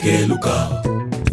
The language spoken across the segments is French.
Dekeluka.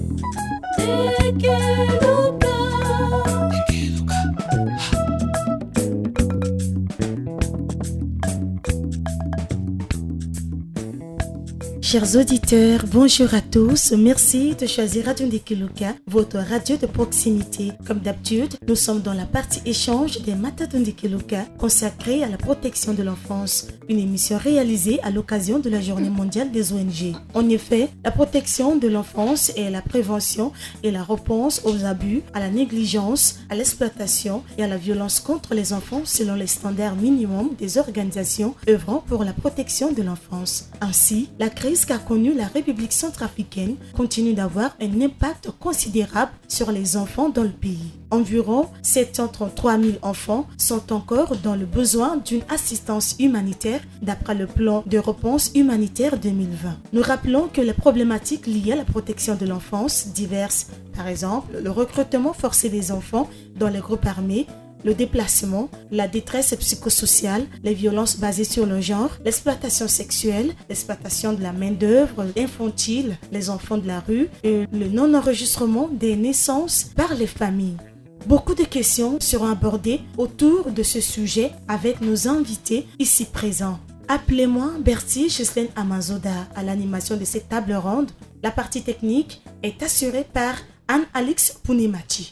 Chers auditeurs, bonjour à tous. Merci de choisir Radio Ndekeluka, votre radio de proximité. Comme d'habitude, nous sommes dans la partie échange des Matins de Ndekeluka consacrée à la protection de l'enfance, une émission réalisée à l'occasion de la Journée mondiale des ONG. En effet, la protection de l'enfance est la prévention et la réponse aux abus, à la négligence, à l'exploitation et à la violence contre les enfants selon les standards minimums des organisations œuvrant pour la protection de l'enfance. Ainsi, la crise qu'a connue la République centrafricaine continue d'avoir un impact considérable sur les enfants dans le pays. Environ 733 000 enfants sont encore dans le besoin d'une assistance humanitaire d'après le plan de réponse humanitaire 2020. Nous rappelons que les problématiques liées à la protection de l'enfance diverses, par exemple le recrutement forcé des enfants dans les groupes armés, le déplacement, la détresse psychosociale, les violences basées sur le genre, l'exploitation sexuelle, l'exploitation de la main-d'œuvre infantile, les enfants de la rue et le non-enregistrement des naissances par les familles. Beaucoup de questions seront abordées autour de ce sujet avec nos invités ici présents. Appelez-moi Bertie Ghislaine Amazoda à l'animation de cette table ronde. La partie technique est assurée par Anne-Alix Punimachi.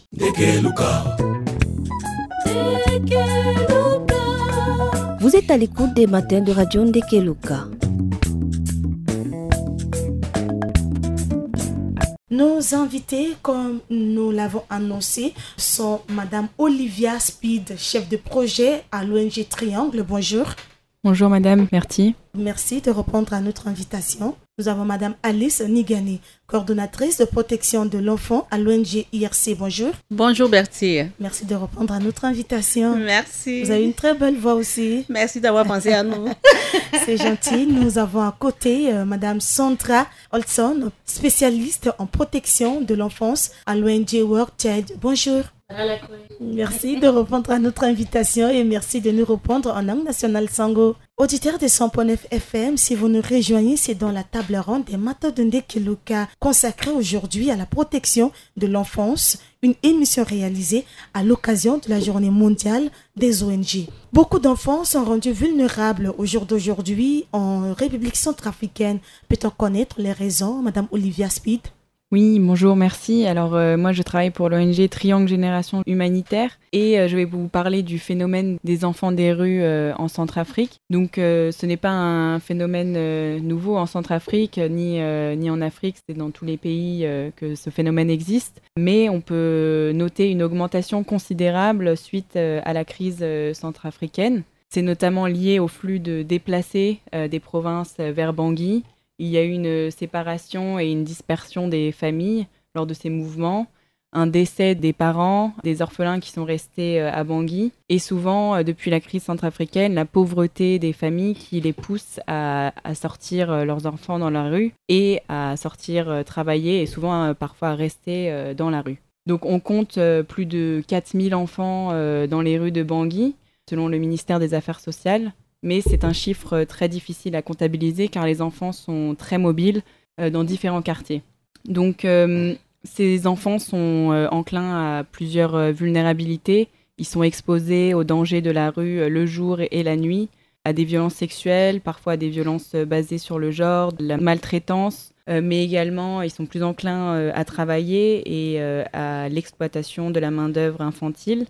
Vous êtes à l'écoute des matins de Radio Ndekeluka. Nos invités, comme nous l'avons annoncé, sont Madame Olivia Speed, chef de projet à l'ONG Triangle. Bonjour. Bonjour Madame, merci. Merci de répondre à notre invitation. Nous avons Madame Alice Nigani, coordonnatrice de protection de l'enfant à l'ONG IRC. Bonjour. Bonjour Bertie. Merci de répondre à notre invitation. Merci. Vous avez une très belle voix aussi. Merci d'avoir pensé à nous. C'est gentil. Nous avons à côté Madame Sandra Olson, spécialiste en protection de l'enfance à l'ONG World Child. Bonjour. Merci de répondre à notre invitation et merci de nous répondre en langue nationale Sango. Auditeurs de 100.9 FM, si vous nous rejoignez, c'est dans la table ronde des Matins de Ndekeluka consacrée aujourd'hui à la protection de l'enfance, une émission réalisée à l'occasion de la Journée mondiale des ONG. Beaucoup d'enfants sont rendus vulnérables au jour d'aujourd'hui en République centrafricaine. Peut-on connaître les raisons, Madame Olivia Speed? Oui, bonjour, merci. Alors moi je travaille pour l'ONG Triangle Génération Humanitaire et je vais vous parler du phénomène des enfants des rues en Centrafrique. Donc ce n'est pas un phénomène nouveau en Centrafrique ni en Afrique, c'est dans tous les pays que ce phénomène existe. Mais on peut noter une augmentation considérable suite à la crise centrafricaine. C'est notamment lié au flux de déplacés des provinces vers Bangui. Il y a eu une séparation et une dispersion des familles lors de ces mouvements, un décès des parents, des orphelins qui sont restés à Bangui, et souvent, depuis la crise centrafricaine, la pauvreté des familles qui les pousse à sortir leurs enfants dans la rue et à sortir travailler et souvent parfois à rester dans la rue. Donc on compte plus de 4000 enfants dans les rues de Bangui, selon le ministère des Affaires sociales. Mais c'est un chiffre très difficile à comptabiliser car les enfants sont très mobiles dans différents quartiers. Donc ces enfants sont enclins à plusieurs vulnérabilités. Ils sont exposés aux dangers de la rue le jour et la nuit, à des violences sexuelles, parfois à des violences basées sur le genre, de la maltraitance, mais également ils sont plus enclins à travailler et à l'exploitation de la main-d'œuvre infantile.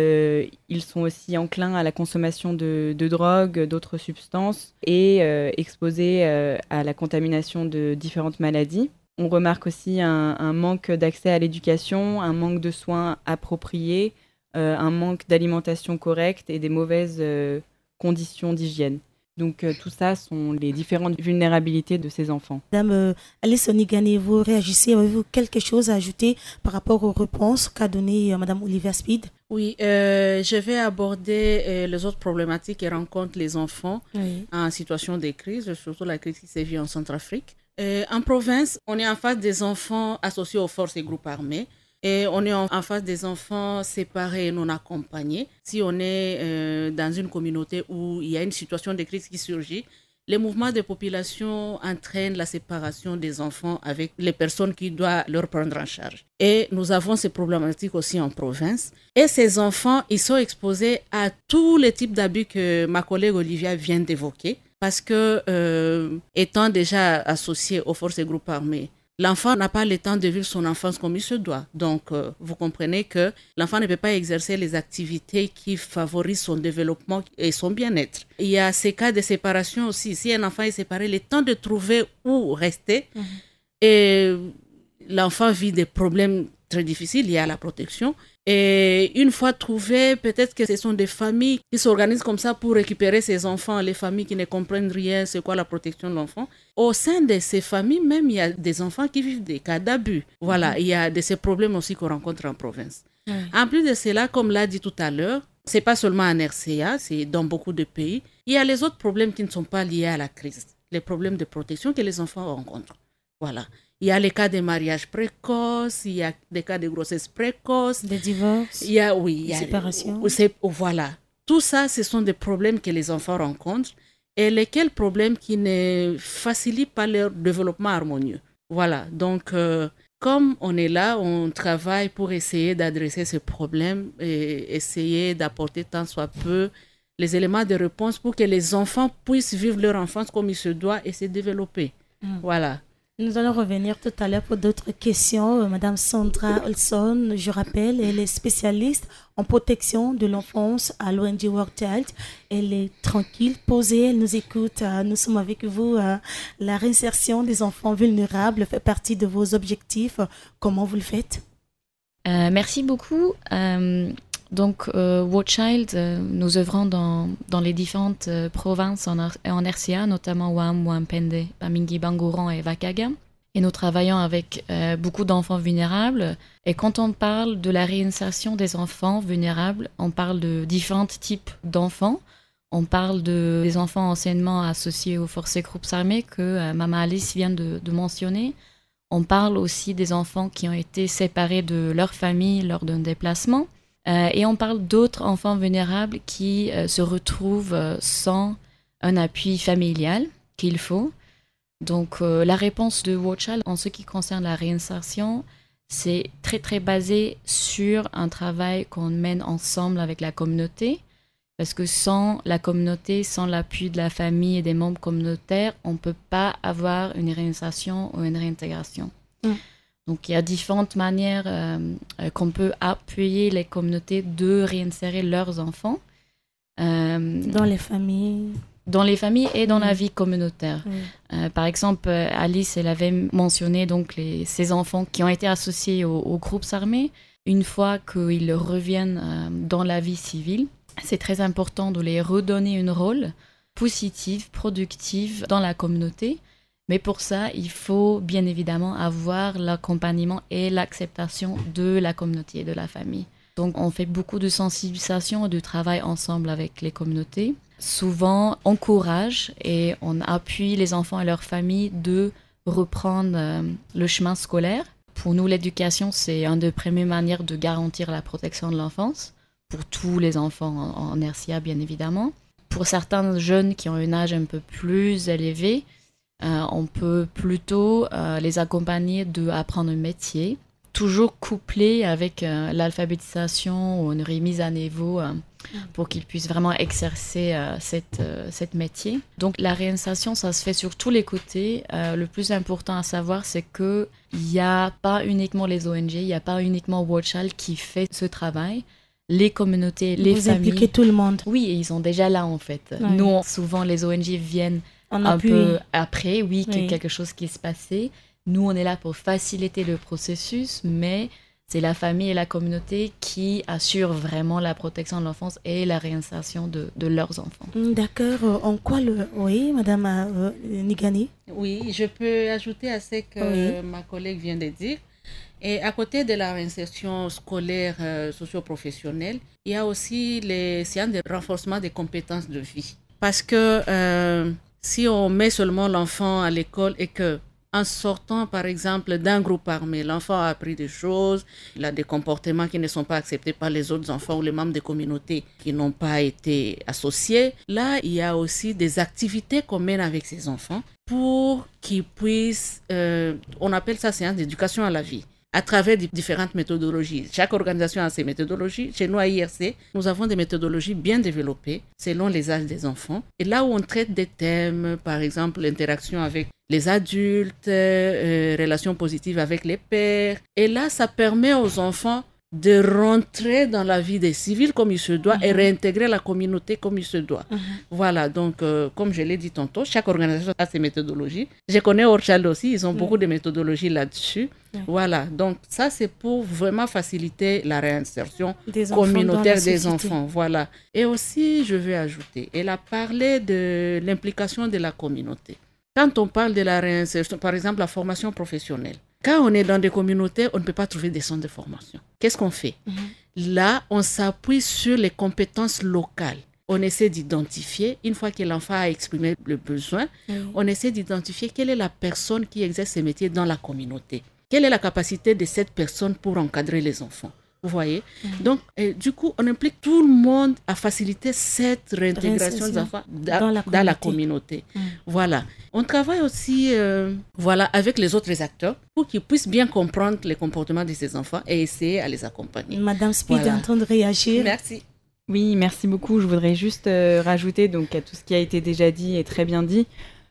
Ils sont aussi enclins à la consommation de drogue, d'autres substances et exposés à la contamination de différentes maladies. On remarque aussi un manque d'accès à l'éducation, un manque de soins appropriés, un manque d'alimentation correcte et des mauvaises conditions d'hygiène. Donc tout ça sont les différentes vulnérabilités de ces enfants. Madame Alice Nigani, vous réagissez, avez-vous quelque chose à ajouter par rapport aux réponses qu'a donné Madame Olivia Speed? Oui, je vais aborder les autres problématiques que rencontrent les enfants en situation de crise, surtout la crise qui sévit en Centrafrique. En province, on est en face des enfants associés aux forces et groupes armés. Et on est en face des enfants séparés et non accompagnés. Si on est dans une communauté où il y a une situation de crise qui surgit les mouvements de population entraînent la séparation des enfants avec les personnes qui doivent leur prendre en charge. Et nous avons ces problématiques aussi en province. Et ces enfants, ils sont exposés à tous les types d'abus que ma collègue Olivia vient d'évoquer, parce que, étant déjà associé aux forces et groupes armés, l'enfant n'a pas le temps de vivre son enfance comme il se doit. Donc, vous comprenez que l'enfant ne peut pas exercer les activités qui favorisent son développement et son bien-être. Il y a ces cas de séparation aussi. Si un enfant est séparé, le temps de trouver où rester, et l'enfant vit des problèmes très difficiles liés à la protection. Et une fois trouvé, peut-être que ce sont des familles qui s'organisent comme ça pour récupérer ces enfants, les familles qui ne comprennent rien, c'est quoi la protection de l'enfant. Au sein de ces familles, même, il y a des enfants qui vivent des cas d'abus. Voilà, il y a de ces problèmes aussi qu'on rencontre en province. En plus de cela, comme l'a dit tout à l'heure, c'est pas seulement en RCA, c'est dans beaucoup de pays. Il y a les autres problèmes qui ne sont pas liés à la crise, les problèmes de protection que les enfants rencontrent. Voilà. Il y a les cas de mariage précoce, il y a des cas de grossesse précoce. Des divorces, des séparations. Voilà. Tout ça, ce sont des problèmes que les enfants rencontrent et lesquels problèmes qui ne facilitent pas leur développement harmonieux. Voilà. Donc, comme on est là, on travaille pour essayer d'adresser ces problèmes et essayer d'apporter tant soit peu les éléments de réponse pour que les enfants puissent vivre leur enfance comme il se doit et se développer. Voilà. Nous allons revenir tout à l'heure pour d'autres questions. Madame Sandra Olson, je rappelle, elle est spécialiste en protection de l'enfance à l'ONG World Child. Elle est tranquille, posée, elle nous écoute. Nous sommes avec vous. La réinsertion des enfants vulnérables fait partie de vos objectifs. Comment vous le faites? Merci beaucoup. Donc, World Child, nous œuvrons dans les différentes provinces en RCA, notamment Wam, Wampende, Bamingui, Bangoran et Wakaga. Et nous travaillons avec beaucoup d'enfants vulnérables. Et quand on parle de la réinsertion des enfants vulnérables, on parle de différents types d'enfants. On parle des enfants anciennement associés aux forces et groupes armés que Maman Alice vient de mentionner. On parle aussi des enfants qui ont été séparés de leur famille lors d'un déplacement. Et on parle d'autres enfants vulnérables qui se retrouvent sans un appui familial qu'il faut. Donc, la réponse de World Child en ce qui concerne la réinsertion, c'est très, très basé sur un travail qu'on mène ensemble avec la communauté. Parce que sans la communauté, sans l'appui de la famille et des membres communautaires, on ne peut pas avoir une réinsertion ou une réintégration. Donc, il y a différentes manières qu'on peut appuyer les communautés de réinsérer leurs enfants. Dans les familles. Dans les familles et dans la vie communautaire. Par exemple, Alice, elle avait mentionné donc ces enfants qui ont été associés aux groupes armés. Une fois qu'ils reviennent dans la vie civile, c'est très important de les redonner un rôle positif, productif dans la communauté. Mais pour ça, il faut bien évidemment avoir l'accompagnement et l'acceptation de la communauté et de la famille. Donc, on fait beaucoup de sensibilisation et de travail ensemble avec les communautés. Souvent, on encourage et on appuie les enfants et leurs familles de reprendre le chemin scolaire. Pour nous, l'éducation, c'est une des premières manières de garantir la protection de l'enfance, pour tous les enfants en RCA, bien évidemment. Pour certains jeunes qui ont un âge un peu plus élevé, on peut plutôt les accompagner d'apprendre un métier, toujours couplé avec l'alphabétisation ou une remise à niveau pour qu'ils puissent vraiment exercer cette métier. Donc la réinsertion, ça se fait sur tous les côtés. Le plus important à savoir, c'est qu'il n'y a pas uniquement les ONG, il n'y a pas uniquement World Child qui fait ce travail. Les communautés, les familles... Vous impliquez tout le monde. Oui, ils sont déjà là en fait. Ouais. Nous, souvent, les ONG viennent un peu après, quelque chose qui se passait. Nous, on est là pour faciliter le processus, mais c'est la famille et la communauté qui assurent vraiment la protection de l'enfance et la réinsertion de leurs enfants. D'accord. En quoi Oui, Madame Nigani? Oui, je peux ajouter à ce que ma collègue vient de dire. Et à côté de la réinsertion scolaire socio-professionnelle, il y a aussi les séances de renforcement des compétences de vie. Parce que si on met seulement l'enfant à l'école et que en sortant, par exemple, d'un groupe armé, l'enfant a appris des choses, il a des comportements qui ne sont pas acceptés par les autres enfants ou les membres des communautés qui n'ont pas été associés. Là, il y a aussi des activités qu'on mène avec ces enfants pour qu'ils puissent, on appelle ça séance d'éducation à la vie, à travers différentes méthodologies. Chaque organisation a ses méthodologies. Chez nous, à IRC, nous avons des méthodologies bien développées selon les âges des enfants. Et là où on traite des thèmes, par exemple, l'interaction avec les adultes, relations positives avec les pairs. Et là, ça permet aux enfants de rentrer dans la vie des civils comme il se doit et réintégrer la communauté comme il se doit. Voilà, donc comme je l'ai dit tantôt, chaque organisation a ses méthodologies. Je connais Orchal aussi, ils ont beaucoup de méthodologies là-dessus. Voilà, donc ça c'est pour vraiment faciliter la réinsertion communautaire des enfants. Voilà. Et aussi, je veux ajouter, elle a parlé de l'implication de la communauté. Quand on parle de la réinsertion, par exemple la formation professionnelle, quand on est dans des communautés, on ne peut pas trouver des centres de formation. Qu'est-ce qu'on fait? Là, on s'appuie sur les compétences locales. On essaie d'identifier, une fois que l'enfant a exprimé le besoin, on essaie d'identifier quelle est la personne qui exerce ce métier dans la communauté. Quelle est la capacité de cette personne pour encadrer les enfants? Vous voyez? Donc, du coup, on implique tout le monde à faciliter cette réintégration des enfants dans la communauté. Voilà. On travaille aussi avec les autres acteurs pour qu'ils puissent bien comprendre les comportements de ces enfants et essayer à les accompagner. Madame Speed est en train de réagir. Merci. Oui, merci beaucoup. Je voudrais juste rajouter donc, à tout ce qui a été déjà dit et très bien dit,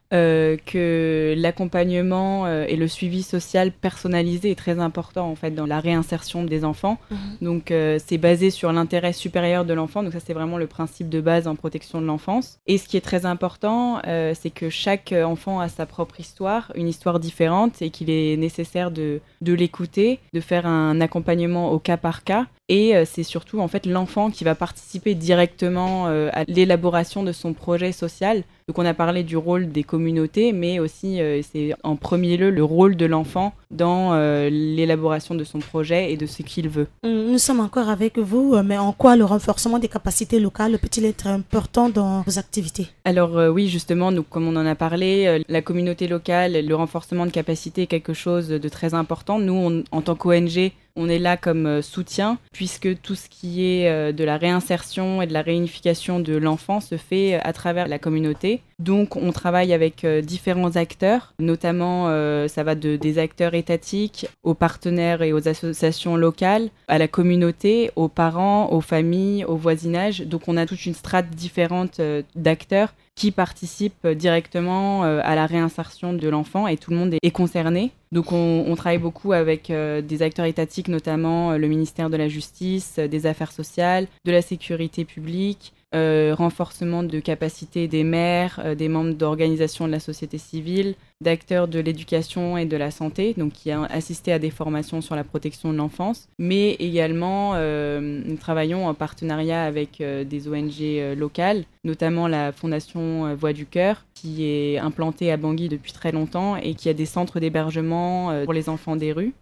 que l'accompagnement et le suivi social personnalisé est très important en fait dans la réinsertion des enfants. Donc c'est basé sur l'intérêt supérieur de l'enfant, donc ça c'est vraiment le principe de base en protection de l'enfance. Et ce qui est très important, c'est que chaque enfant a sa propre histoire, une histoire différente, et qu'il est nécessaire de l'écouter, de faire un accompagnement au cas par cas. Et c'est surtout en fait l'enfant qui va participer directement à l'élaboration de son projet social. Donc on a parlé du rôle des communautés, mais aussi c'est en premier lieu le rôle de l'enfant dans l'élaboration de son projet et de ce qu'il veut. Nous sommes encore avec vous, mais en quoi le renforcement des capacités locales peut-il être important dans vos activités? Alors oui, justement, donc, comme on en a parlé, la communauté locale, le renforcement de capacités est quelque chose de très important. Nous, en tant qu'ONG, on est là comme soutien, puisque tout ce qui est de la réinsertion et de la réunification de l'enfant se fait à travers la communauté. Donc, on travaille avec différents acteurs, notamment ça va des acteurs étatiques, aux partenaires et aux associations locales, à la communauté, aux parents, aux familles, au voisinage. Donc, on a toute une strate différente d'acteurs qui participent directement à la réinsertion de l'enfant et tout le monde est concerné. Donc on travaille beaucoup avec des acteurs étatiques, notamment le ministère de la Justice, des Affaires sociales, de la Sécurité publique, renforcement de capacités des maires, des membres d'organisations de la société civile, d'acteurs de l'éducation et de la santé, donc qui a assisté à des formations sur la protection de l'enfance. Mais également, nous travaillons en partenariat avec des ONG locales, notamment la Fondation Voix du Cœur, qui est implantée à Bangui depuis très longtemps et qui a des centres d'hébergement pour les enfants des rues.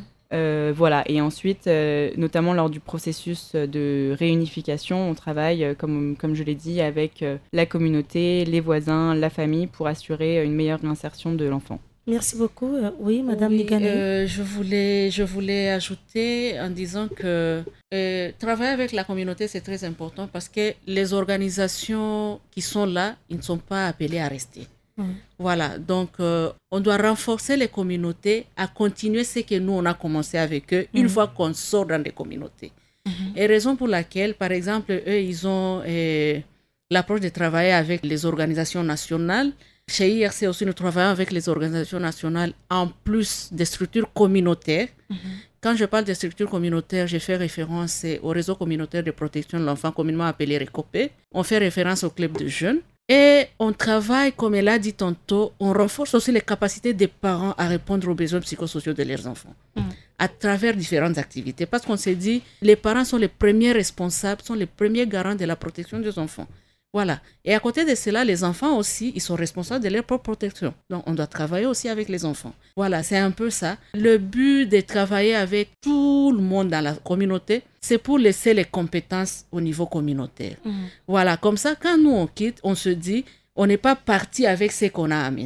Voilà, et ensuite, notamment lors du processus de réunification, on travaille, comme je l'ai dit, avec la communauté, les voisins, la famille, pour assurer une meilleure réinsertion de l'enfant. Merci beaucoup. Oui, Madame Ligane. Je voulais ajouter en disant que travailler avec la communauté, c'est très important parce que les organisations qui sont là, ils ne sont pas appelées à rester. Voilà, donc on doit renforcer les communautés à continuer ce que nous, on a commencé avec eux une fois qu'on sort dans des communautés. Et raison pour laquelle, par exemple, eux, ils ont l'approche de travailler avec les organisations nationales. Chez IRC aussi, nous travaillons avec les organisations nationales en plus des structures communautaires. Quand je parle des structures communautaires, je fais référence au réseau communautaire de protection de l'enfant, communément appelé RECOPE. On fait référence au club de jeunes. Et on travaille, comme elle a dit tantôt, on renforce aussi les capacités des parents à répondre aux besoins psychosociaux de leurs enfants à travers différentes activités. Parce qu'on s'est dit, les parents sont les premiers responsables, sont les premiers garants de la protection des enfants. Voilà. Et à côté de cela, les enfants aussi, ils sont responsables de leur propre protection. Donc, on doit travailler aussi avec les enfants. Voilà, c'est un peu ça. Le but de travailler avec tout le monde dans la communauté, c'est pour laisser les compétences au niveau communautaire. Voilà, comme ça, quand nous, on quitte, on se dit, on n'est pas parti avec ce qu'on a amené.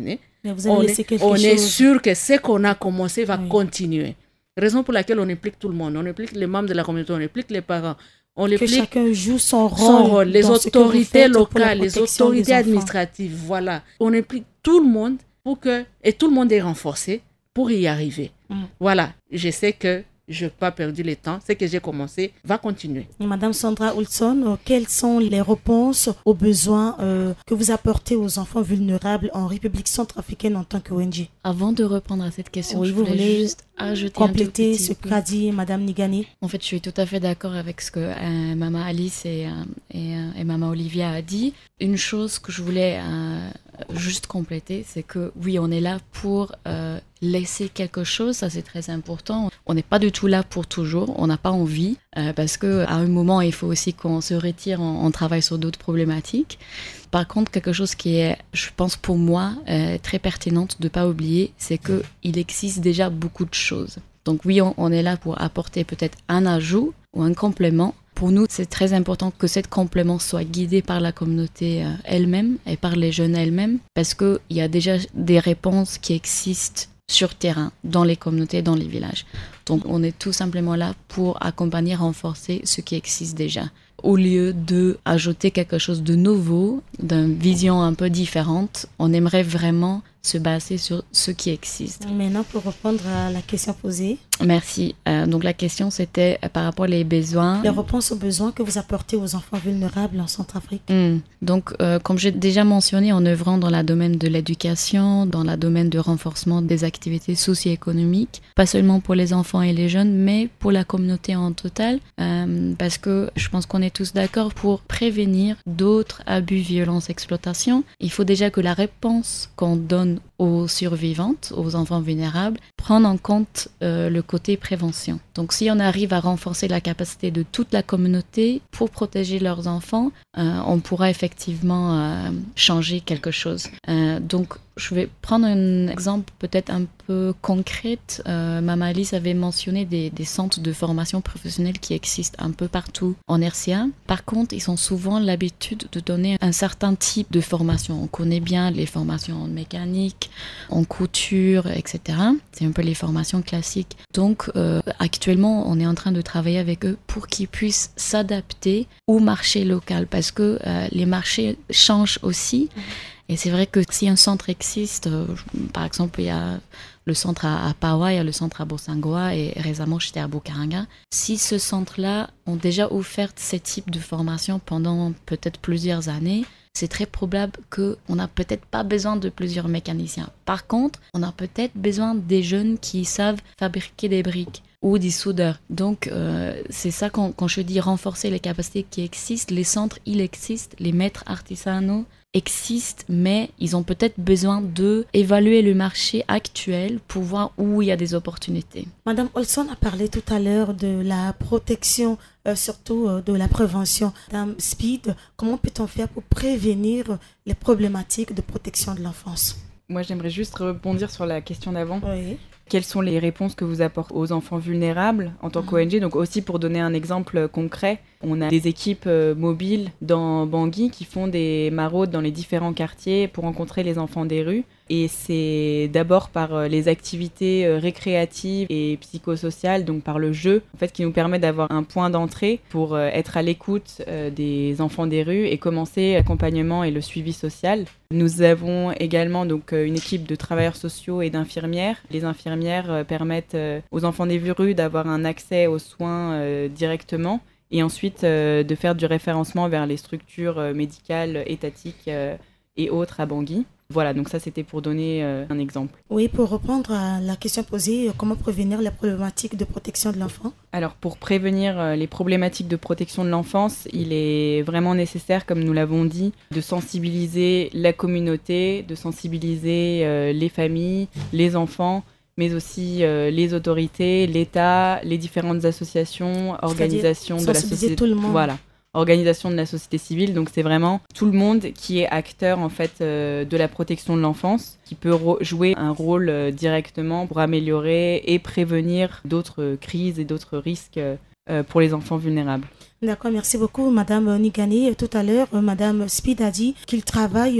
Mais vous avez laissé quelque on chose. est sûr que ce qu'on a commencé va continuer. Raison pour laquelle on implique tout le monde. On implique les membres de la communauté, on implique les parents. On que implique chacun joue son rôle. Les autorités locales, les autorités administratives. Voilà. On implique tout le monde et tout le monde est renforcé pour y arriver. Voilà. Je sais que je n'ai pas perdu le temps. Ce que j'ai commencé va continuer. Madame Sandra Olson, quelles sont les réponses aux besoins que vous apportez aux enfants vulnérables en République centrafricaine en tant qu'ONG? Avant de répondre à cette question, oui, je voulais juste ajouter compléter ce qu'a dit Madame Nigani. En fait, je suis tout à fait d'accord avec ce que Maman Alice et Maman Olivia a dit. Une chose que je voulais juste compléter, c'est que oui, on est là pour laisser quelque chose, ça c'est très important. On n'est pas du tout là pour toujours, on n'a pas envie, parce qu'à un moment, il faut aussi qu'on se retire, on travaille sur d'autres problématiques. Par contre, quelque chose qui est, je pense pour moi, très pertinente de ne pas oublier, c'est qu'il existe déjà beaucoup de choses. Donc oui, on est là pour apporter peut-être un ajout ou un complément. Pour nous, c'est très important que ce complément soit guidé par la communauté elle-même et par les jeunes elles-mêmes, parce qu'il y a déjà des réponses qui existent sur terrain, dans les communautés, dans les villages. Donc on est tout simplement là pour accompagner, renforcer ce qui existe déjà, au lieu d'ajouter quelque chose de nouveau, d'une vision un peu différente. On aimerait vraiment se baser sur ce qui existe. Maintenant, pour répondre à la question posée. Merci. Donc la question, c'était par rapport aux besoins. Les réponses aux besoins que vous apportez aux enfants vulnérables en Centrafrique. Donc, comme j'ai déjà mentionné, en œuvrant dans le domaine de l'éducation, dans le domaine de renforcement des activités socio-économiques, pas seulement pour les enfants et les jeunes, mais pour la communauté en total, parce que je pense qu'on est tous d'accord, pour prévenir d'autres abus, violences, exploitations, il faut déjà que la réponse qu'on donne aux survivantes, aux enfants vulnérables, prendre en compte le côté prévention. Donc si on arrive à renforcer la capacité de toute la communauté pour protéger leurs enfants, on pourra effectivement changer quelque chose. Donc je vais prendre un exemple peut-être un peu concret. Maman Alice avait mentionné des centres de formation professionnelle qui existent un peu partout en RCA. Par contre, ils ont souvent l'habitude de donner un certain type de formation. On connaît bien les formations en mécanique, en couture, etc. C'est un peu les formations classiques. Donc, actuellement, on est en train de travailler avec eux pour qu'ils puissent s'adapter au marché local, parce que les marchés changent aussi. Et c'est vrai que si un centre existe, par exemple, il y a le centre à Pawa, il y a le centre à Bosangoa et récemment j'étais à Bukaranga. Si ce centre-là ont déjà offert ce type de formation pendant peut-être plusieurs années, c'est très probable qu'on n'a peut-être pas besoin de plusieurs mécaniciens. Par contre, on a peut-être besoin des jeunes qui savent fabriquer des briques ou des soudeurs. Donc, c'est ça quand je dis renforcer les capacités qui existent. Les centres, ils existent, les maîtres artisanaux existent, mais ils ont peut-être besoin d'évaluer le marché actuel pour voir où il y a des opportunités. Madame Olson a parlé tout à l'heure de la protection, surtout de la prévention. Madame Speed, comment peut-on faire pour prévenir les problématiques de protection de l'enfance? Moi, j'aimerais juste rebondir sur la question d'avant. Oui. Quelles sont les réponses que vous apportez aux enfants vulnérables en tant qu'ONG? Donc aussi pour donner un exemple concret, on a des équipes mobiles dans Bangui qui font des maraudes dans les différents quartiers pour rencontrer les enfants des rues. Et c'est d'abord par les activités récréatives et psychosociales, donc par le jeu, en fait, qui nous permet d'avoir un point d'entrée pour être à l'écoute des enfants des rues et commencer l'accompagnement et le suivi social. Nous avons également donc une équipe de travailleurs sociaux et d'infirmières. Les infirmières permettent aux enfants des rues d'avoir un accès aux soins directement et ensuite de faire du référencement vers les structures médicales, étatiques et autres à Bangui. Voilà, donc ça c'était pour donner un exemple. Oui, pour répondre à la question posée, comment prévenir les problématiques de protection de l'enfant? Alors pour prévenir les problématiques de protection de l'enfance, il est vraiment nécessaire, comme nous l'avons dit, de sensibiliser la communauté, de sensibiliser les familles, les enfants, mais aussi les autorités, l'État, les différentes associations, organisations de la société. Tout le monde. Voilà. Organisation de la société civile, donc c'est vraiment tout le monde qui est acteur en fait de la protection de l'enfance, qui peut jouer un rôle directement pour améliorer et prévenir d'autres crises et d'autres risques pour les enfants vulnérables. D'accord, merci beaucoup Madame Nigani. Tout à l'heure, Madame Speed a dit qu'il travaille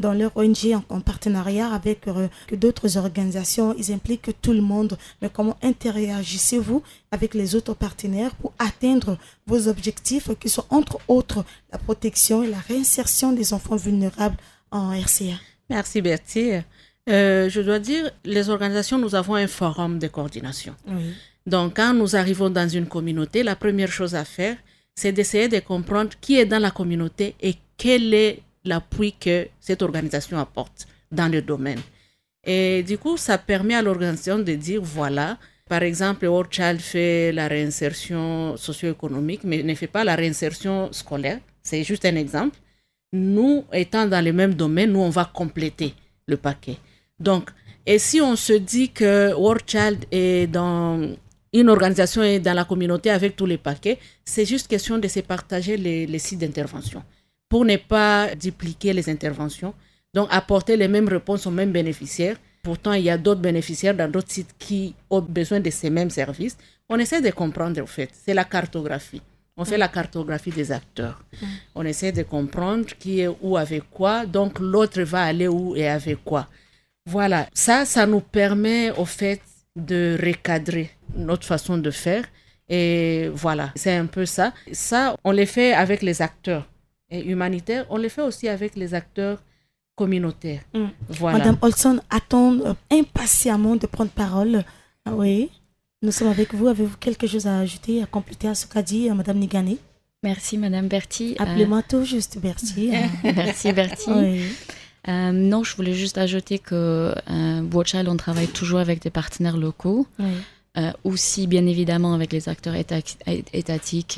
dans leur ONG en partenariat avec d'autres organisations. Ils impliquent tout le monde. Mais comment interagissez-vous avec les autres partenaires pour atteindre vos objectifs qui sont entre autres la protection et la réinsertion des enfants vulnérables en RCA? Merci Bertie. Je dois dire, les organisations, nous avons un forum de coordination. Oui. Donc, quand nous arrivons dans une communauté, la première chose à faire, c'est d'essayer de comprendre qui est dans la communauté et quel est l'appui que cette organisation apporte dans le domaine. Et du coup, ça permet à l'organisation de dire, voilà, par exemple, World Child fait la réinsertion socio-économique, mais ne fait pas la réinsertion scolaire. C'est juste un exemple. Nous, étant dans le même domaine, nous, on va compléter le paquet. Donc, et si on se dit que World Child est dans une organisation est dans la communauté avec tous les paquets, c'est juste question de se partager les sites d'intervention pour ne pas dupliquer les interventions. Donc, apporter les mêmes réponses aux mêmes bénéficiaires. Pourtant, il y a d'autres bénéficiaires dans d'autres sites qui ont besoin de ces mêmes services. On essaie de comprendre, en fait. C'est la cartographie. On fait la cartographie des acteurs. On essaie de comprendre qui est où avec quoi. Donc, l'autre va aller où et avec quoi. Voilà. Ça nous permet, au fait, de recadrer notre façon de faire. Et voilà, c'est un peu ça. Ça, on le fait avec les acteurs humanitaires. On le fait aussi avec les acteurs communautaires. Voilà. Madame Olson attend impatiemment de prendre parole. Oui, nous sommes avec vous. Avez-vous quelque chose à ajouter, à compléter à ce qu'a dit Madame Nigane? Merci Madame Bertie. Appelez-moi tout juste Bertie. Merci Bertie. Oui. Non, je voulais juste ajouter que World Child, on travaille toujours avec des partenaires locaux, aussi bien évidemment avec les acteurs étatiques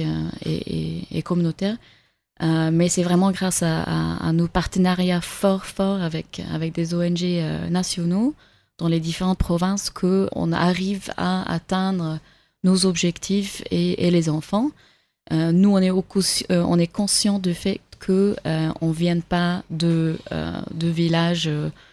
et communautaires, mais c'est vraiment grâce à nos partenariats forts avec des ONG nationaux dans les différentes provinces qu'on arrive à atteindre nos objectifs et les enfants. Nous, on est conscient du fait qu'on ne vient pas de villages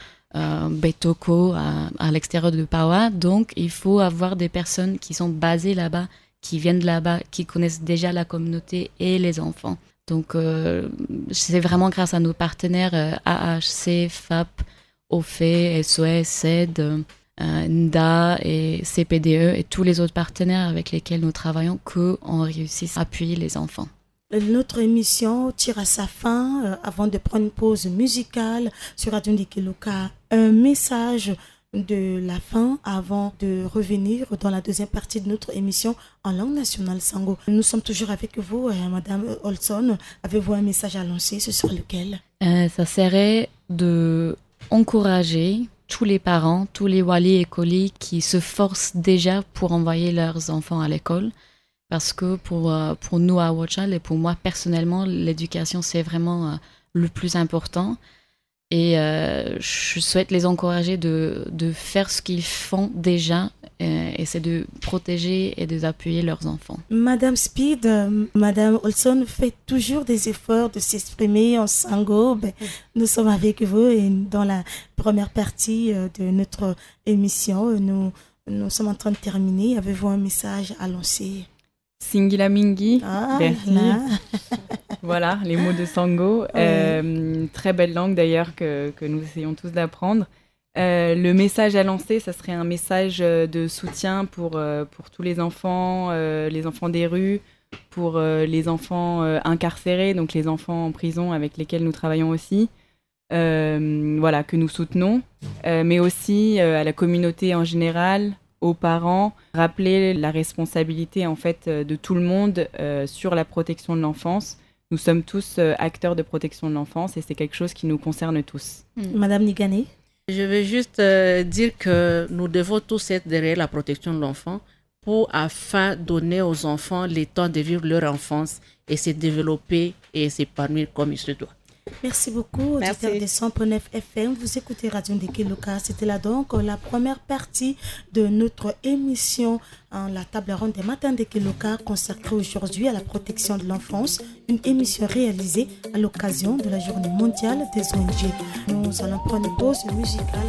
Betoko à l'extérieur de Pawa. Donc, il faut avoir des personnes qui sont basées là-bas, qui viennent de là-bas, qui connaissent déjà la communauté et les enfants. Donc, c'est vraiment grâce à nos partenaires AHC, FAP, OFE, SOS, SED, NDA et CPDE et tous les autres partenaires avec lesquels nous travaillons qu'on réussisse à appuyer les enfants. Notre émission tire à sa fin avant de prendre une pause musicale sur Radio Ndikiluka. Un message de la fin avant de revenir dans la deuxième partie de notre émission en langue nationale Sango. Nous sommes toujours avec vous, Madame Olson. Avez-vous un message à lancer? Ce serait lequel? Ça serait d'encourager tous les parents, tous les wali et colis qui se forcent déjà pour envoyer leurs enfants à l'école. Parce que pour nous à World Child et pour moi personnellement, l'éducation c'est vraiment le plus important. Et je souhaite les encourager de faire ce qu'ils font déjà, et c'est de protéger et d'appuyer leurs enfants. Madame Speed, Madame Olson fait toujours des efforts de s'exprimer en Sango. Nous sommes avec vous et dans la première partie de notre émission, nous sommes en train de terminer. Avez-vous un message à lancer? Singila Mingi, merci. Voilà, les mots de Sango. Très belle langue d'ailleurs que nous essayons tous d'apprendre. Le message à lancer, ça serait un message de soutien pour tous les enfants des rues, pour les enfants incarcérés, donc les enfants en prison avec lesquels nous travaillons aussi. Voilà, que nous soutenons, mais aussi à la communauté en général, aux parents, rappeler la responsabilité en fait de tout le monde sur la protection de l'enfance. Nous sommes tous acteurs de protection de l'enfance et c'est quelque chose qui nous concerne tous. Madame Nigane? Je vais juste dire que nous devons tous être derrière la protection de l'enfant afin de donner aux enfants le temps de vivre leur enfance et se développer et s'épanouir comme il se doit. Merci beaucoup, auditeurs de 100.9 FM. Vous écoutez Radio Ndikiluka. C'était là donc la première partie de notre émission, la table ronde des matins Ndikiluka, consacrée aujourd'hui à la protection de l'enfance. Une émission réalisée à l'occasion de la Journée mondiale des ONG. Nous allons prendre une pause musicale.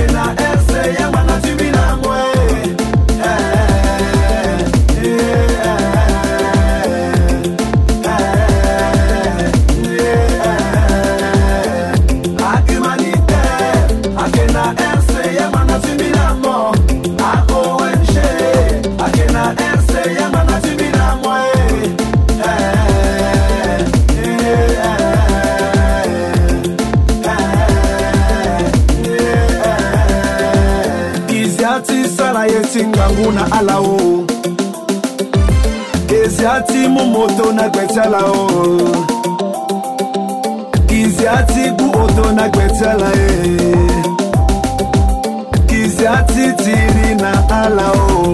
Yeah. nganguna alao Iziati mumoto na gwechalao Iziati buoto na gwechala Iziati tiri na alao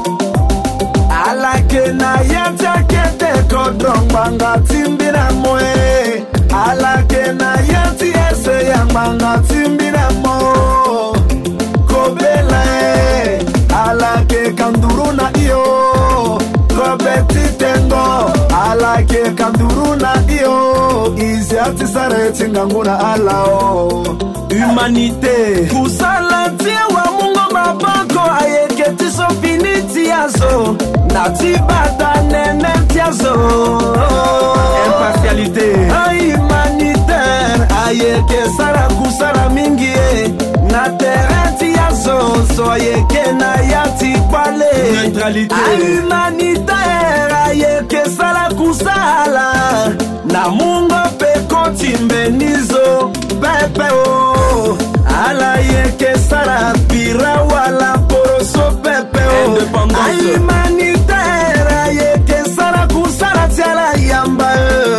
Alake na yata kete kodron banga timbira moe Alake na yati ese yang banga timbira mo Kobela alake kanduru na iyo Kobeti tengo alake kanduru na iyo Iziati sareti nganguna alao Humanité kusala tiwa mungo maboko ayeke tiso finiti yazo Natibata nene tiazo Impartialité humanitaire ayeke sara kusala mingi Na terenti yazo so ayeke na yati pale Neutralité humanitaire ayeke sara kusala Na mungo pe kontimbe nizo pepe o Ala yeke sara pira wala poroso pepe o humanitaire yeke sara kusara tiala yamba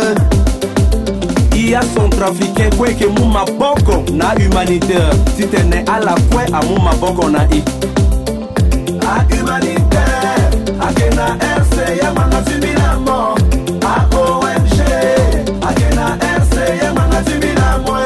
Ia centrafricain kweke mu maboko na humanitaire Titene ala kwe a mu maboko na I A humanitaire Akena RC ya manga timina mo A ONG Akena RC ya manga timina mo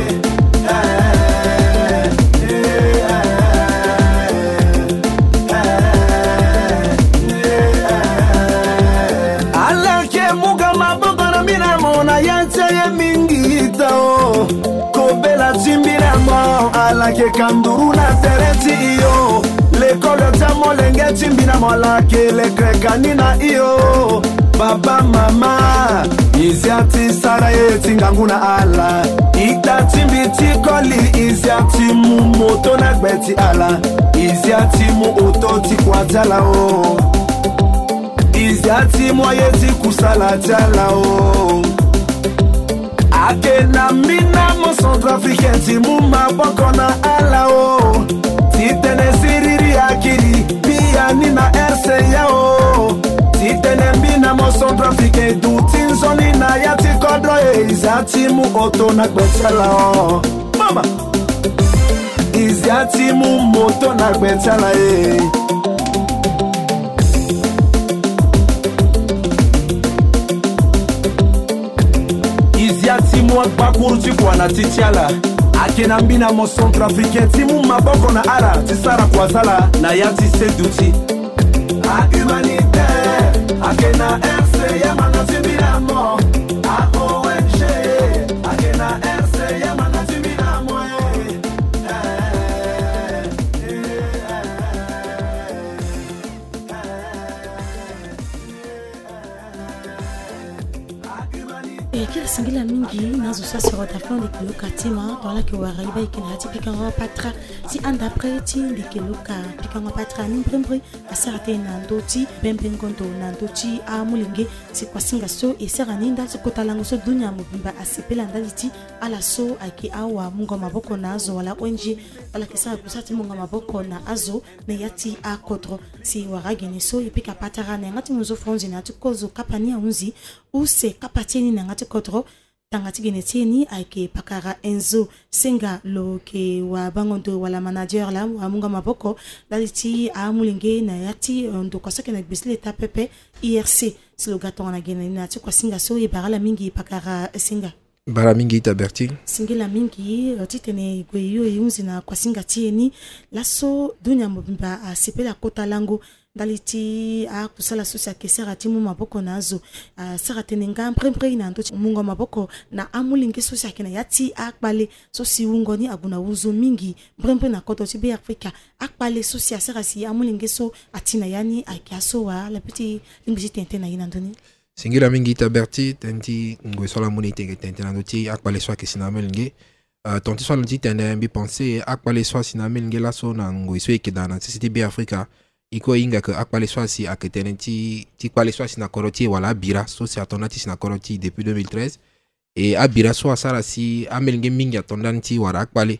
Alake muga maboko na mina mo na yante ye mingi itao Kobela timbira mo alake kanduru na tereti iyo L'école tamo lenge timbira mo alake le krekani na iyo Baba mama Iziati sara ye tinganguna ala Ita timbiti koli Iziati mu moto na gbeti ala Iziati mu ototi kwa jala o Iziati moyeti kusala jala o Ake na mina mo centrafricain ti mu maboko na ala o Titene siriri akiri Pia nina RC ya o Titene mina mo centrafricain Dutin zoni na yati kodro Iziati mu oto na gbetala o Mama Iziati mu moto na gbetala Iziati mu akpakuru chikwa na titiala Akena mbina mo centrafricain Timu maboko na ara Tisara kwa sala na yati seduti A humanitaire Akena RC ya manga timbina mo A ONG Akena RC ya manga timbina mo Kila singila mingi nazo sasa watafanya ndikiluka tima Tola ke waraiba ikina hati pikanga patra Si anda preti ndikiluka pikanga patra ni mprembre Asarate na ndoti Bembe nkondo na ndoti Amulinge Si kwa singa so Esera ninda Si kotalango so dunya mubimba Asipela ndaliti Ala so Aiki awa munga maboko na azo Wala ONG Wala kesara kusati munga maboko na azo Na yati a kodro Si waragene so Ipika patara na ngati muzo fronzi na tukozo kapani ya unzi Use kapateni na ngati kodro Tangati genetieni aike pakara Enzo Senga lo ke wa bangondo wala manager la wa munga maboko daliti a mulinge na yati ndo kwa soke na bisle ta pepe IRC slogaton na gene na kwa singa so e barala mingi pakara Senga bara mingi taberti singila mingi titene gweyo yunzi na kwa singa tieni laso dunya mbimba asepela kota lango daliti a kusala sosia kesera timu maboko nazo sara tenenga mprempre na ndo mungo maboko na amulinge sosia kena yati akbale sosi ungoni aguna uzo mingi mprempre na koto tibe Afrika akbale sosia sara si amulinge so atina yani akiaso wa la petit lingisi tentena ina ndoni singila mingi taberti tenti ngwesola monite tentena ndoti akbale so kesinamel tonti so nditi tene mbi penser akbale so sinamel la so na ngweso ekedana société be Afrika iko inga ke akpale swasi aketenenti ti kwale swasi na koroti wala bira so si atonati na koroti depuis 2013 et abira so asara si amelnge mingi atondanti wara akpale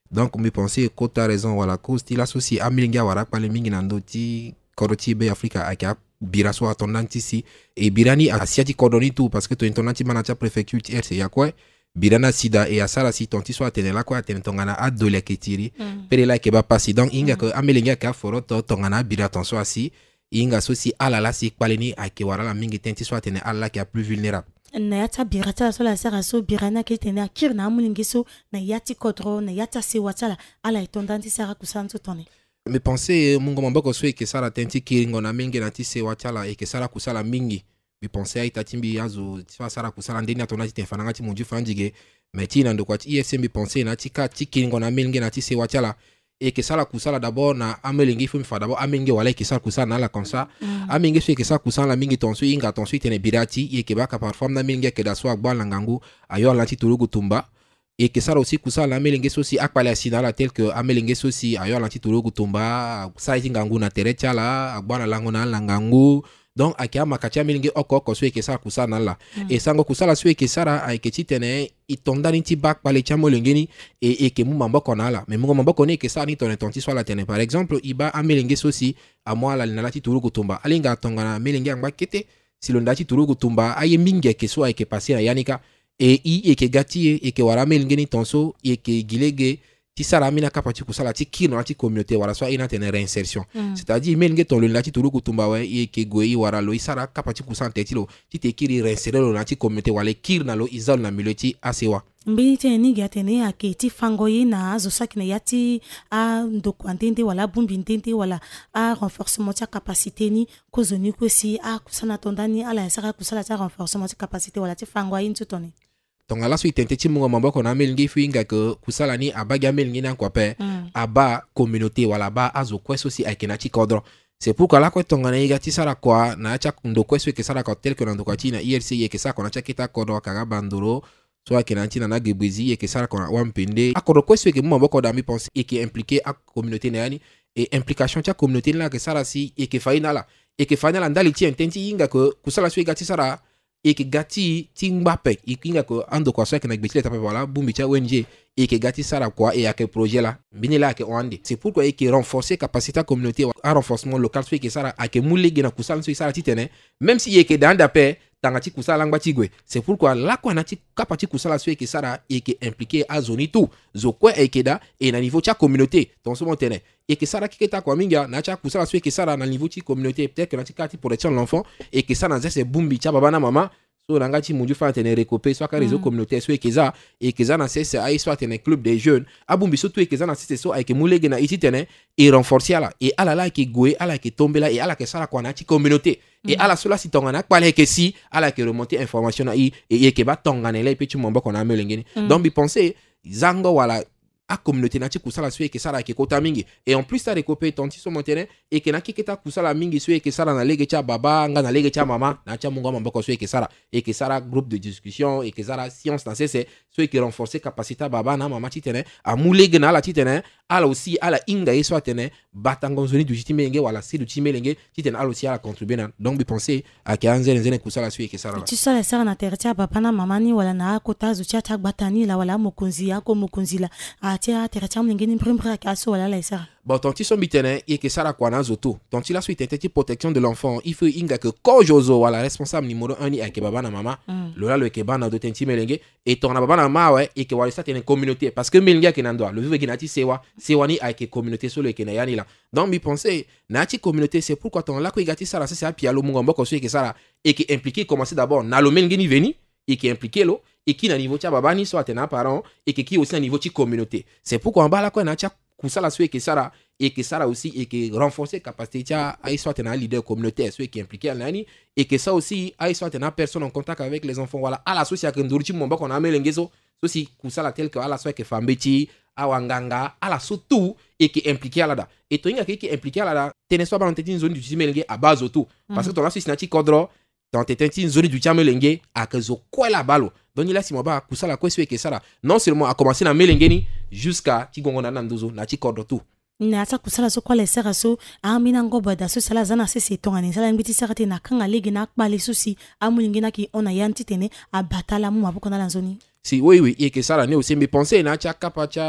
donc me penser que tu as raison wala cause il associe amilinga wara kwa mingi nando ti koroti be Afrika aka bira so atondanti si et birani asiati kodoni tout parce que to intonanti manacha préfecture RC ya quoi birana sida et asala si tonti so atenela kwa tentongana adole ketiri pere la ke ba passi donc inga que amilinga ka foro to tongana bira tonso asi inga so si alala si kwaleni ake wara la mingi tenti so atene alla qui est plus vulnérable na yata birata so la sera so birana ke tena kir na mulingi so na yati kodro na yata se watala ala itondanti sera kusanto tone me penser mungo mamboko so ke sara tenti kiringo na mingi na ti se watala e ke sara kusala mingi me penser ai tatimbi yazo ti sara kusala ndeni atona ti tefananga ti munju fanjige me ti na ndoko ti IFC me penser na ti ka ti kiringo na mingi na ti se watala et que ça la kusala d'abord na amelingi faut me faire d'abord amingi wala que ça kusala na la comme ça amingi so que ça kusala la mingi tonso inga tonso tene birati et que ba ka parfois na mingi que da so agba langangu ayo lanti turugu tumba et que ça aussi kusala la amelingi so si akpala sina la tel que amelingi so si ayo lanti turugu tumba sa ingangu na terecha la agba na lango na langangu donc akia makacha milingi oko so que ça kusala la et sango kusala so que ça a que ti tene itondani ti bak pale chamo lengeni et que mu mamboko na la mais mu mamboko ne que ça ni tonti so la tene par exemple iba amelingi so si a moi la na ti turugu tumba alinga tongana melingi ngba kete si lo ndati turugu tumba aye mingi que so que passer na yanika et que gati et que wara melingi tonso et que gilege ti sara mina kapati kusala ti kino ati communauté wala so ina tene réinsertion c'est-à-dire melingi ton lo ndati turugu tumba we et que goyi wara lo isara kapati kusala tetilo ti te kiri réinsérer lo ndati communauté wala kirna lo izal na miloti asewa mbini tene gatene ake ti fangoyi na zo sakina yati a ndokwantente wala bumbintente wala a renforcement ta capacité ni kozoni ko si a kusana tondani ala sara kusala ta renforcement ta capacité wala ti fangoyi ntutone donc ala so itente ti mungo mamboko na melingi fuinga que kusala ni abaga melingi na kwa pe aba communauté wala ba azo kweso si akena ti kodro c'est pourquoi la ko tongana iga ti sara kwa na cha ndo kweso ke sara ko tel que ndo kwa ti na IRC ye ke sara ko na cha kita kodro kaga banduro so akena ti na gebezi ye ke sara ko na wampende akodo kweso ke mamboko da mi pense et qui impliqué a communauté na yani et implication cha communauté la ke sara si et que faina la et que faina la ndali ti intenti inga que kusala so iga ti sara et que gati tingbape ikinga ko ando kwa swake na gbetile tape wala bumbi cha ONG et que gati sara kwa et que projet là binila ke oande c'est pourquoi et que renforcer capacité communauté à renforcement local soit que sara a que mulege na kusala so sara titene même si et que danda pe tangati kusala ngba gwe c'est pourquoi la kwa na ti kapati kusala soit que sara et que impliqué à zone tout zo kwa et que da et na niveau cha communauté ton so montene et que sara kiketa kwa minga na cha kusala soit que sara na niveau ti communauté peut-être que na ti kati protection de l'enfant et que ça na c'est bumbi cha baba na mama so nangati munju fa tene recopé soit ka réseau communautaire soit keza et keza na c'est ai soit tene club des jeunes abumbi surtout et keza na c'est so avec mulege na iti tene et renforcer ala et ala la ki goe ala ki tombe la et ala ke sala kwa na ti communauté et ala cela si tongana kwale ke si ala ke remonter information na et ke ba tongana la pe tu mombo kona melengeni donc bi penser zango wala a communauté na ti kusala so ke sala ke kota mingi et en plus ça recopé tonti so montene et ke na kiketa kusala mingi so ke sala na lege cha baba nga na lege cha mama na cha munga mamboko so ke sala et que sala groupe de discussion et que sala science na c'est so ke renforcer capacité baba na mama ti tene a mulege na la ti tene ala aussi ala inga e so tene batango zoni du jitimenge wala si du timelenge ti tene ala aussi ala contribuer na donc bi penser a ke anzene kusala so ke sala ti sala sara na tertia baba na mama ni wala na kota zo cha batani la wala mokonzi yako mokonzi la tia tertia mlingeni mprimpra kaso wala la sara bon tonti so mitene et que sara kwa na zoto tonti la suite intenti protection de l'enfant il faut inga que kojozo wala responsable numéro 1 ni ake baba na mama lola le ke bana do tenti melenge et ton baba na ma ouais et que wala ça tene communauté parce que melinga ke nando le vive ginati sewa ni ake communauté so le ke na yani la donc mi penser na ti communauté c'est pourquoi ton la ko igati sara c'est a pialo mungombo ko so ke sara et qui impliqué commencer d'abord na lo melingi ni veni et qui impliqué lo et qui na niveau tia baba ni so atena parents et qui aussi na niveau ti communauté c'est pourquoi en bas la ko na tia kusala so ke sara et que ça aussi et que renforcer capacité tia a soit un leader communautaire soit qui impliqué nani et que ça aussi a soit une personne en contact avec les enfants voilà à la socia que ndurchi momba qu'on a melengezo aussi kusala tel que à la soit que fambeti a wanganga à la surtout et qui impliqué là et to inga qui impliqué là tene soit dans une zone du timelenge à base autour parce que ton la socia ti kodro dans une zone du timelenge à que zo quoi la balo donc il a si moba kusala quoi soit que ça non seulement a commencé na melengeni jusqu'à ti gongo na ndozo na ti kodro tout na ata kusala so kwale sera so amina ngoba da so sala zana sese tongani sala mbiti sarate na kanga legi na kbali susi amulingi na ki ona yanti tene abatala mu mabuko na lanzoni si oui et que ça là ne aussi me penser na cha kapacha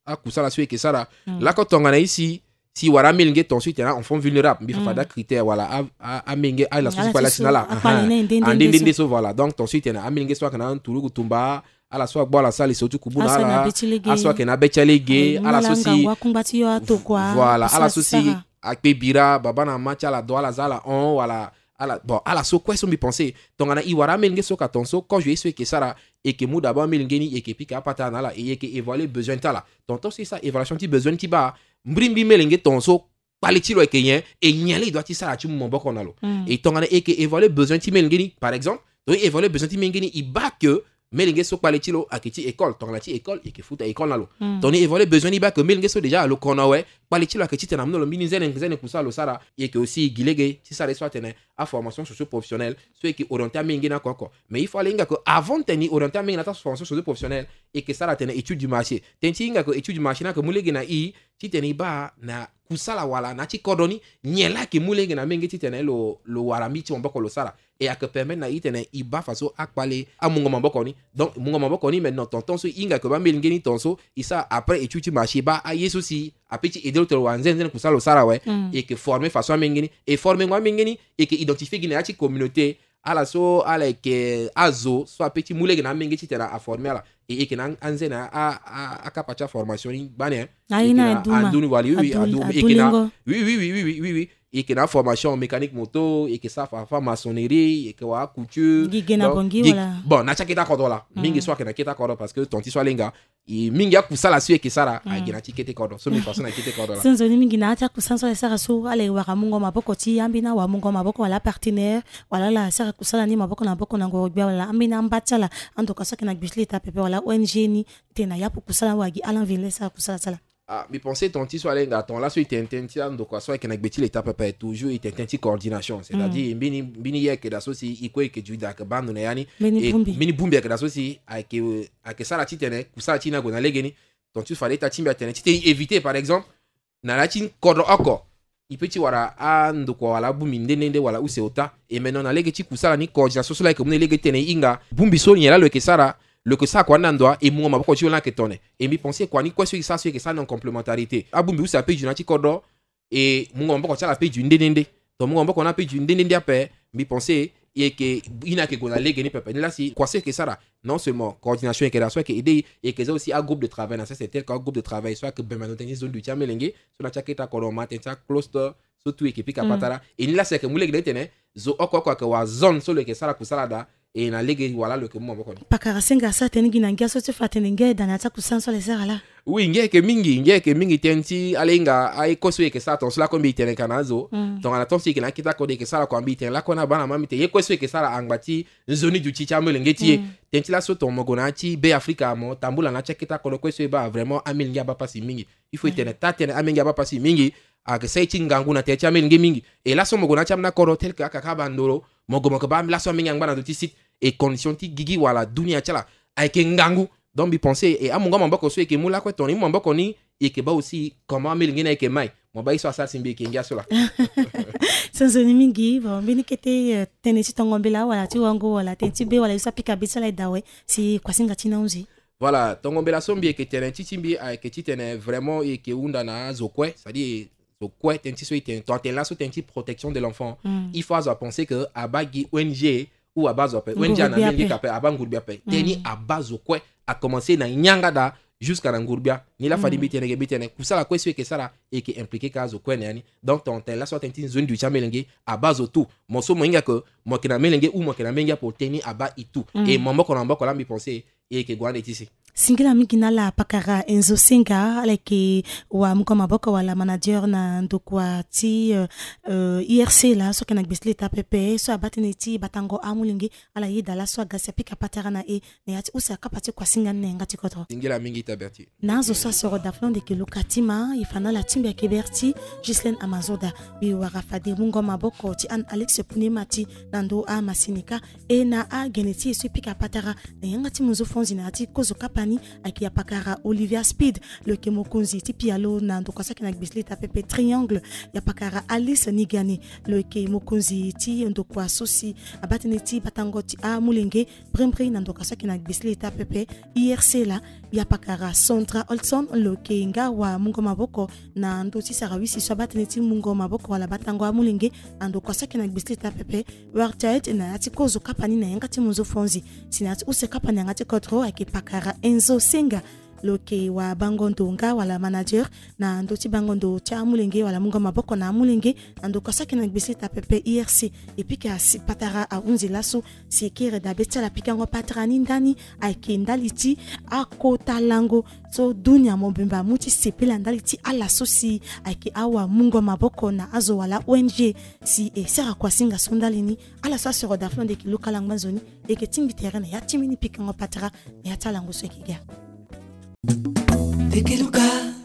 kusala so que ça là quand on a ici si wara melnge ton suite un enfant vulnérable bi fa da critère voilà a menge a la source la sinala ndende so voilà donc ton suite a melnge so kana turu kutumba ala so gbo la sala so tu kubuna ala aswa ke na bechalege ala so si voilà ala so si akpe bira baba na matcha la do ala zala on voilà ala so quoi so mi penser donc ana iwara melnge so ka ton so quand je suis que ça et que mu d'abord melngeni et que pika patana la et que évaluer besoin ta la tonton c'est ça évaluation ti besoin ti ba mbrimbi melenge ton so palitilo e kenyen et nyale doit ti ça la tu mon boko nalo et ton ana et que évaluer besoin ti melngeni par exemple donc évaluer besoin ti melngeni il ba que melenge so palitilo akiti école ton la ti école et que foot école nalo ton évaluer besoin il ba que melenge so déjà lo kona ouais palitilo akiti tena mno lo minizene ngene kusala sara et que aussi gilege ti ça soit tena à formation socio-professionnelle ceux qui orienté à mengena koko mais il faut aller que avant tenir orienté à mengena ta formation socio-professionnelle et que ça la tena étude du marché tenti nga ko étude du marché na que mulegena i ti tena ba na kusala wala na ti kodoni nyela ke mulegena menge ti tena lo warami ti mboko lo sala et à que permettre na i tena i ba faso akpale a mungo mboko ni donc mungo mboko ni maintenant tonton so inga ko ba melengeni tonso isa après étude du marché ba a yeso si a petit aider l'autre wanzen kusala lo sala ouais et que former façon mengeni et former ngwa mengeni et que identifier gina ci communauté ala so ala ke azo so petit moule gina mengi ci tena a former la et que nan anzena a kapacha formation ni bane aina anduni wali oui et que oui et que na formation mécanique moto et que ça fa maçonnerie et que wa couture bon na chaketa kodo la mingi so na keta kodo parce que tonti so lenga i mingi ya kusala so et que ça la gina tikete kodo so mi façon na kete kodo la senzo ni mingi na ta kusanso la sara so ale wa mungo maboko ti ambina wa mungo maboko wala partenaire wala la sara kusala ni maboko na boko na ngorobia wala ambina mbatala ando kasaka na bisli ta pepe wala ONG ni tena ya kusala wagi alan vile sara kusala sala mais pensez ton petit soit lenga ton là so intenti ando kwa so que na gbeti l'étape peut toujours intenti coordination c'est-à-dire bini yeke da so si iko ke juda ka bando na yani mini bumbi ka da so si ake sala titene kusala tina go na legeni ton tu fallait ta timba tene ti éviter par exemple na la tin kodo oko il peut y wara ando kwa wala bumi ndende wala useota et maintenant na legeti kusala ni coordination so like mun legeti tene inga bumbi so nyela le ke sara le que ça quoi n'andoa et moi ma beaucoup là que tonne et mi penser quoi ni quoi sur ça que ça non complémentarité abumbi ça peut du nati kodo et moi ma beaucoup ça la peut du ndende donc moi ma beaucoup on a peut du ndende après mi penser et que ina que qu'on a les gagner papa là si quoi c'est que ça là non seulement coordination et que là soit que aider et que ça aussi un groupe de travail ça c'est tel qu'un groupe de travail soit que ben maintenant tenir zone du tiamelenge sur la chaketa kodo matin ça cluster surtout équipe kapatara et là c'est que moi les gagner tenir zo okwa que wa zone sur le que ça la kusala da et na lege voilà le que moi boko pakara senga sa teningi na ngia so te fatene ngia dana ta kusanso le sera la oui ngia ke mingi tenti alenga ai koso ke sa ton cela kombi tene kanazo ton ana ton si ke na kita ko de ke sala kombi tene la kona bana mami te ye koso ke sala angbati zoni du chicha melengeti tenti la so ton mogonati be afrika mo tambula na chekita ko koso ba vraiment amil ngia ba pasi mingi il faut tene ta tene amil ngia ba pasi mingi a sai cingangu na te chamel ngi mingi et la so mogonati amna koro tel ka kaka ndoro mogomo ka ba la so mingi ngba na do ti site et condition ti gigi wala dunia chala ay ke ngangu donc bi penser et amunga mamboko so ke mula ko toni mamboko ni et que ba aussi comment melingena ke mai mo ba iso asal simbi ke ngia sola senzo ni mingi bon bini kete tenesi tongombela wala ti wango wala tenti be wala isa pika bisala dawe si kwasinga tina unzi voilà tongombela sombi ke tenen titimbi ay ke titene vraiment et que unda na zokwe c'est-à-dire zokwe tenti so iten toi là so tenti protection de l'enfant il faut penser que abagi ONG ou à base de ONG na mingi kapé abangurbia pe teni à base quoi a commencé na nyanga da jusqu'à ngurbia ni la fadi bitene kusala kweswe ke sala et qui impliqué kazo quoi nani donc ton là soit une zone du chamelenge à base tout mo so moinga que mo kina melenge ou mo kina menga pour tenir à bas et tout et mombo ko namba ko la mi penser et que gwane tisi singila mikina la pakara enzo singa aleki wa mkoma boko wala manager na ndokwa ti IRC la so kana gbesle ta pepe so abatini ti batango amulingi ala yida la so gasa pika patara na e ne ati usa kapati kwa singa ne ngati koto singila mingi taberti nazo so soro da flon de ke lokatima ifana la timbe keberti Gislaine Amazoda bi warafade mungoma boko ti an Alex Punemati nando a masinika e na a geneti so pika patara ne ngati muzo fonzi na ati kozo kapa akia pakara Olivia Speed le kemokonzi tipialo na ndokasa kina gbesli ta pepe triangle ya pakara Alice Nigani le kemokonzi ti ndokwa sosi abatineti batangoti a mulenge brembre na ndokasa kina gbesli ta pepe IRC la ya pakara Sondra Olson loke nga wa mungo maboko na ndo sisa rawisi swabati neti mungo maboko wala batango amulinge ando kwasaki na bislita pepe wartaet na ati kozo kapani na yangati muzo fonzi sinati use kapani yangati kotro ake pakara Enzo Senga loke wa bangondo nga wala manager na ndoti bangondo cha amulenge wala mungo maboko na amulenge ando kwasaki na bislita pepe IRC epika si patara a unzi laso si kire da betala pikango patrani ndani ake ndaliti akota lango so dunia mobimba muti sepela ndaliti ala sosi ake awa mungo maboko na azo wala ONG si sera kwasinga sondalini ala so sero da flonde ki lokala ngbanzoni eke timbi terrain ya timini pikango patara ya talango so kiga Tekeluka